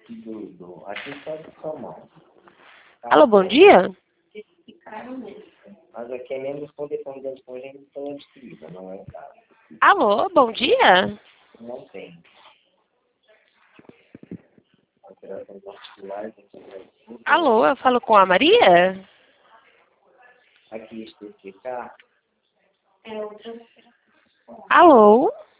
Tudo. Aqui está de sua mão. Alô, bom dia? Mas aqui é mesmo responder quando eles põem gente tão adquirida, não é caro. Alô, bom dia? Não tem. Alterações particulares, Alô, eu falo com a Maria? aqui especificar. Alô?